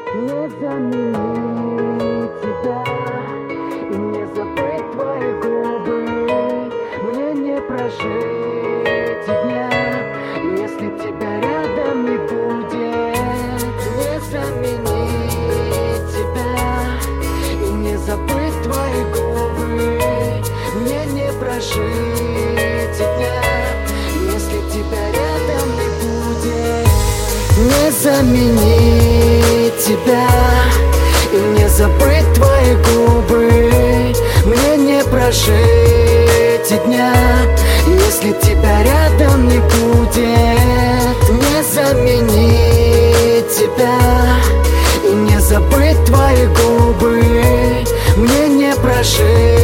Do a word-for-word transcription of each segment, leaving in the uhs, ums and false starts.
Не заменить тебя и не забыть твои губы. Мне не прожить и дня, если тебя рядом не будет. Не заменить тебя и не забыть твои губы. Мне не прожить и дня, если тебя рядом не будет. Не заменить тебя и не забыть твои губы. Мне не прожить и дня, если тебя рядом не будет. Не заменить тебя и не забыть твои губы. Мне не прожить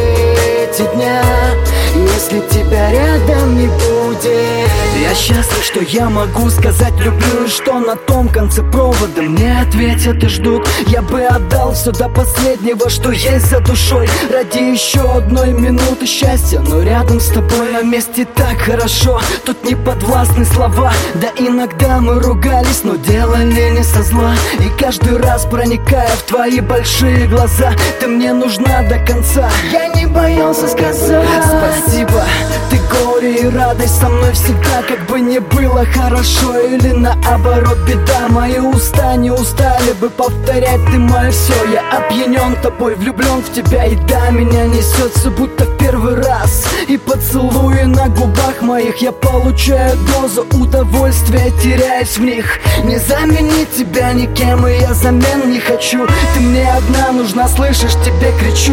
и дня, если тебя рядом не будет. Я счастлив, что я могу сказать люблю, и что на том конце провода мне ответят и ждут. Я бы отдал все до последнего, что есть за душой, ради еще одной минуты счастья. Но рядом с тобой на месте так хорошо, тут не подвластны слова. Да иногда мы ругались, но делали не со зла. И каждый раз, проникая в твои большие глаза, ты мне нужна до конца. Я не боялся сказать спасибо. Ты горе и радость со мной всегда, как бы не было хорошо или наоборот беда. Мои уста не устали бы повторять, ты мое все. Я опьянен тобой, влюблен в тебя, и да, меня несет все будто в первый раз. И поцелуи на губах моих я получаю дозу удовольствия, теряюсь в них. Не заменить тебя никем, и я замен не хочу. Ты мне одна нужна, слышишь, тебе кричу.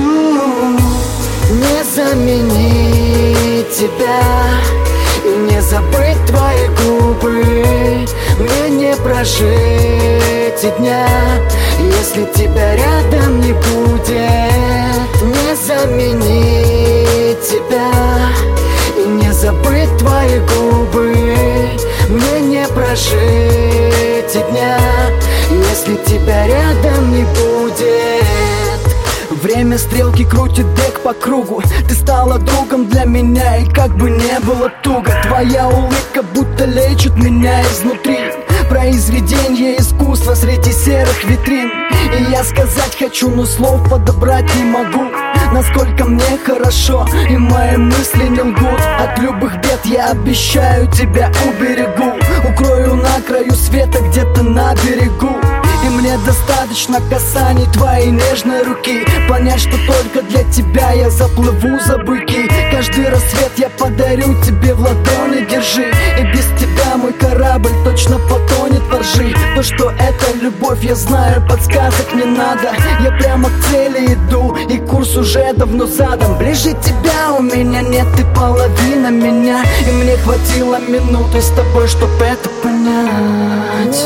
Не заменить тебя и не забыть твои губы. Мне не прожить и дня, если тебя рядом не будет. Не заменить тебя и не забыть твои губы. Мне не прожить и дня, если тебя рядом не будет. Время стрелки крутит бег по кругу. Ты стала другом для меня, и как бы не было туго, твоя улыбка будто лечит меня изнутри. Произведение искусства среди серых витрин. И я сказать хочу, но слов подобрать не могу. Насколько мне хорошо, и мои мысли не лгут. От любых бед я обещаю, тебя уберегу. Укрою на краю света, где-то на берегу. И мне достаточно касаний твоей нежной руки, понять, что только для тебя я заплыву за быки. Каждый рассвет я подарю тебе в ладони, держи. И без тебя мой корабль точно потонет во ржи. То, что это любовь, я знаю, подсказок не надо. Я прямо к цели иду, и курс уже давно задан. Ближе тебя у меня нет, ты половина меня. И мне хватило минуты с тобой, чтоб это понять.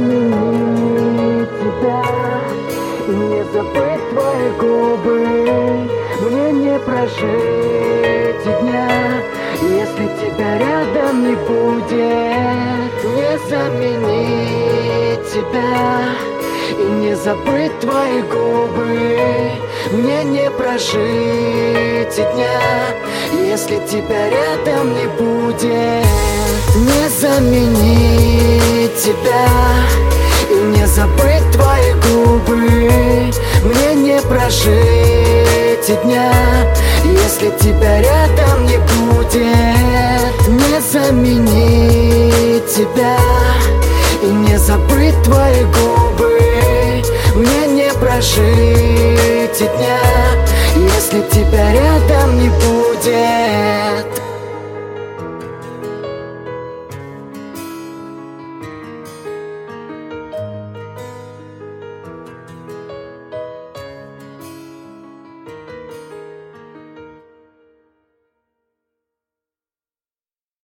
Тебя и не забыть твои губы. Мне не прожить и дня, если тебя рядом не будет. Не заменить тебя и не забыть твои губы. Мне не прожить и дня, если тебя рядом не будет. Не заменить тебя и не забыть твои губы. Мне не прожить и дня, если тебя рядом не будет. Не заменить тебя и не забыть твои губы. Мне не прожить